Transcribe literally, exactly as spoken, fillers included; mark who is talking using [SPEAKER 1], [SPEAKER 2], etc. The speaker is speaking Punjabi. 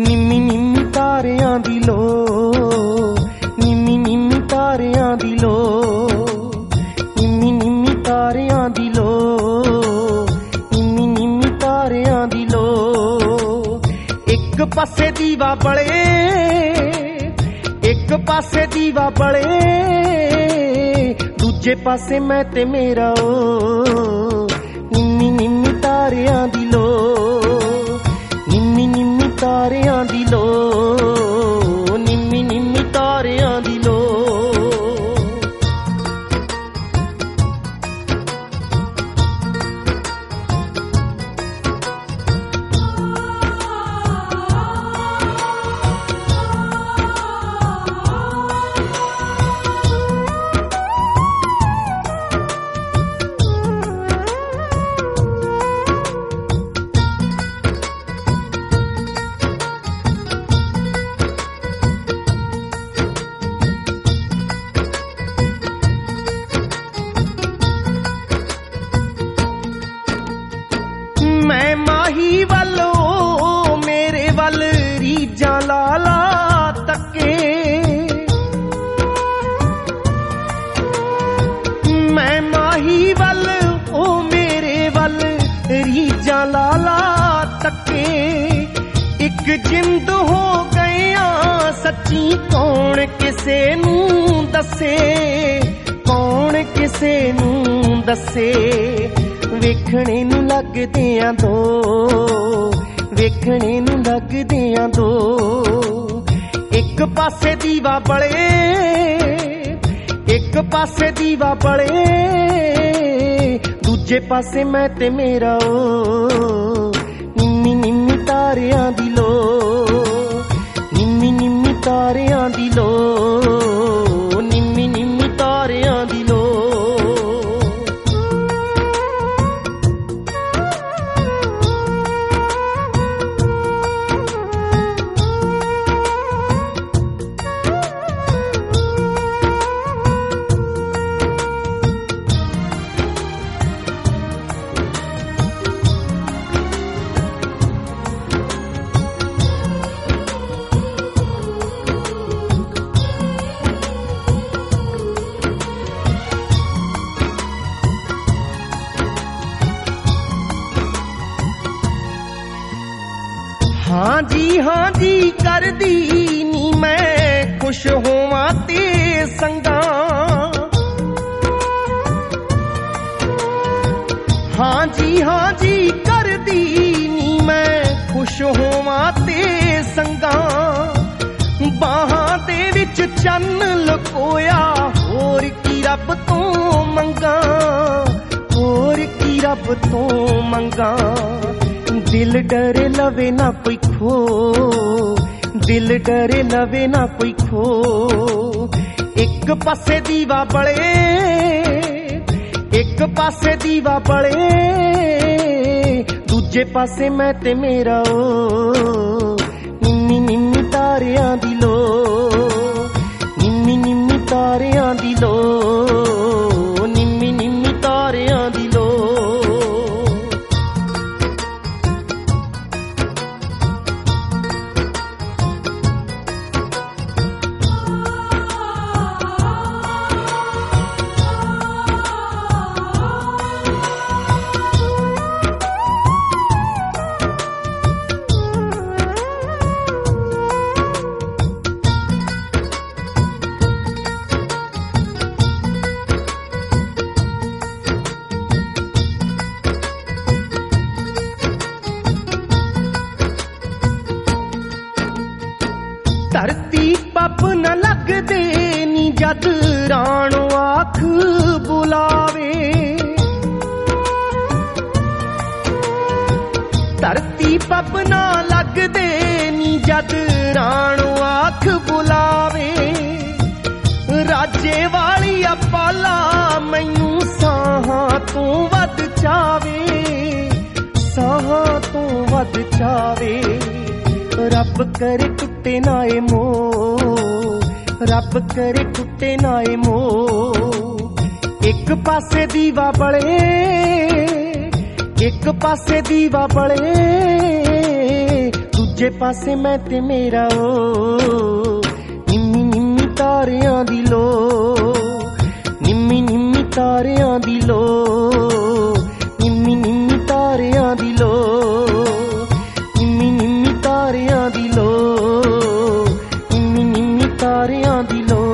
[SPEAKER 1] ਨਿੰਮੀ ਨਿੰਮੀ ਤਾਰਿਆਂ ਦੀ ਲੋ, ਨਿੰਮੀ ਨਿੰਮੀ ਤਾਰਿਆਂ ਦੀ ਲੋ, ਨਿੰਮੀ ਨਿੰਮੀ ਤਾਰਿਆਂ ਦੀ ਲੋ, ਨਿੰਮੀ ਨਿੰਮੀ ਤਾਰਿਆਂ ਦੀ ਲੋ। ਇੱਕ ਪਾਸੇ ਦੀਵਾ ਬਲੇ, ਇੱਕ ਪਾਸੇ ਦੀਵਾ ਬਲੇ, ਦੂਜੇ ਪਾਸੇ ਮੈਂ ਤੇ ਮੇਰਾ ਓ। ਨਿੰਮੀ ਨਿੰਮੀ ਤਾਰਿਆਂ ਦੀ ਲੋ, ਨਿੰਮੀ ਨਿੰਮੀ ਤਾਰਿਆਂ ਦੀ ਲੋ, ਨਿੰਮੀ ਨਿੰਮੀ ਤਾਰਿਆਂ ਦੀ ਲੋ। ਮੈਂ ਮਾਹੀ ਵੱਲ ਓ ਮੇਰੇ ਵੱਲ ਰੀਝਾਂ ਲਾ ਲਾ ਤੱਕੇ, ਮੈਂ ਮਾਹੀ ਵੱਲ ਓ ਮੇਰੇ ਵੱਲ ਰੀਝਾਂ ਲਾ ਲਾ ਤੱਕੇ। ਇੱਕ ਜਿੰਦ ਹੋ ਗਈਆਂ ਸੱਚੀ ਕੌਣ ਕਿਸੇ ਨੂੰ ਦੱਸੇ, ਕੌਣ ਕਿਸੇ ਨੂੰ ਦੱਸੇ। ਵੇਖਣੇ ਨੂੰ ਲੱਗਦਿਆਂ ਦੋ, ਵੇਖਣੇ ਨੂੰ ਲੱਗਦਿਆਂ ਦੋ। ਇੱਕ ਪਾਸੇ ਦੀਵਾ ਬਲੇ, ਇੱਕ ਪਾਸੇ ਦੀਵਾ ਬਲੇ, ਦੂਜੇ ਪਾਸੇ ਮੈਂ ਤੇ ਮੇਰਾ ਓ। ਨਿੰਮੀ ਨਿੰਮੀ ਤਾਰਿਆਂ ਦੀ ਲੋ, ਨਿੰਮੀ ਨਿੰਮੀ ਤਾਰਿਆਂ ਦੀ ਲੋ, ਨਿੰਮੀ ਨਿੰਮੀ ਤਾਰਿਆਂ ਦੀ ਲੋ। ਹਾਂ ਜੀ ਹਾਂ ਜੀ ਕਰਦੀ ਨੀ ਮੈਂ ਖੁਸ਼ ਹੋਵਾਂ ਤੇ ਸੰਗਾਂ, ਹਾਂ ਜੀ ਹਾਂ ਜੀ ਕਰਦੀ ਨੀ ਮੈਂ ਖੁਸ਼ ਹੋਵਾਂ ਤੇ ਸੰਗਾਂ। ਬਾਹਾਂ ਦੇ ਵਿੱਚ ਚੰਨ ਲੁਕੋਇਆ ਹੋਰ ਕੀ ਰੱਬ ਤੋਂ ਮੰਗਾਂ, ਹੋਰ ਕੀ ਰੱਬ ਤੋਂ ਮੰਗਾਂ। ਦਿਲ ਡਰੇ ਲਵੇ ਨਾ ਕੋਈ ਖੋ, ਦਿਲ ਡਰੇ ਲਵੇ ਨਾ ਕੋਈ ਖੋ। ਇੱਕ ਪਾਸੇ ਦੀਵਾ ਬਲੇ, ਇੱਕ ਪਾਸੇ ਦੀਵਾ ਬਲੇ, ਦੂਜੇ ਪਾਸੇ ਮੈਂ ਤੇ ਮੇਰਾ ਓ। ਨਿੰਮੀ ਨਿੰਮੀ ਤਾਰਿਆਂ ਦੀ ਲੋ, ਨਿੰਮੀ ਨਿੰਮੀ ਤਾਰਿਆਂ ਦੀ ਲੋ, ਨਿੰਮੀ ਨਿੰਮੀ ਤਾਰਿਆਂ ਦੀ ਲੋ। ਧਰਤੀ ਪੱਬ ਨਾ ਲੱਗਦੇ ਨੀ ਜਦ ਰਾਣੋ ਆਖ ਬੁਲਾਵੇ, ਧਰਤੀ ਪੱਬ ਨਾ ਲੱਗਦੇ ਨੀ ਜਦ ਰਾਣੋ ਆਖ ਬੁਲਾਵੇ। ਰਾਜੇ ਵਾਲੀ ਅਪਾਲਾ ਮੈਨੂੰ ਸਾਹਾਂ ਤੋਂ ਵੱਧ ਚਾਵੇ, ਸਾਹਾਂ ਤੋਂ ਵੱਧ ਚਾਵੇ। ਰੱਬ ਕਰੇ ਟੁੱਟੇ ਨਾ ਏ ਮੋਹ, ਰੱਬ ਕਰੇ ਟੁੱਟੇ ਨਾ ਏ ਮੋਹ। ਇੱਕ ਪਾਸੇ ਦੀਵਾ ਬਲੇ, ਇੱਕ ਪਾਸੇ ਦੀਵਾ ਬਲੇ, ਦੂਜੇ ਪਾਸੇ ਮੈਂ ਤੇ ਮੇਰਾ ਓ ਨਿੰਮੀ ਨਿੰਮੀ ਤਾਰਿਆਂ ਦੀ ਲੋ, ਨਿੰਮੀ ਨਿੰਮੀ ਤਾਰਿਆਂ ਦੀ ਲੋ, ਨਿੰਮੀ ਨਿੰਮੀ ਤਾਰਿਆਂ ਦੀ ਲੋ, ਨਿੰਮੀ ਨਿੰਮੀ ਤਾਰਿਆਂ ਦੀ ਲੋ, ਨਿੰਮੀ ਨਿੰਮੀ ਤਾਰਿਆਂ ਦੀ ਲੋ।